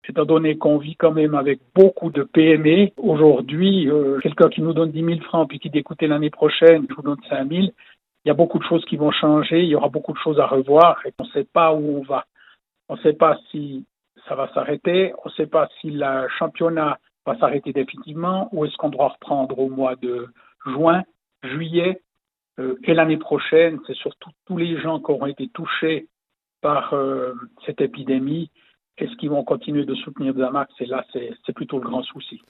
étant donné qu'on vit quand même avec beaucoup de PME. Aujourd'hui, quelqu'un qui nous donne 10 000 francs puis qui dit écoutez l'année prochaine, je vous donne 5 000, il y a beaucoup de choses qui vont changer, il y aura beaucoup de choses à revoir et on ne sait pas où on va. On ne sait pas si ça va s'arrêter, on ne sait pas si le championnat va s'arrêter définitivement ou est-ce qu'on doit reprendre au mois de juin, juillet et l'année prochaine. C'est surtout tous les gens qui auront été touchés par cette épidémie. Est-ce qu'ils vont continuer de soutenir Xamax? Et là, c'est plutôt le grand souci.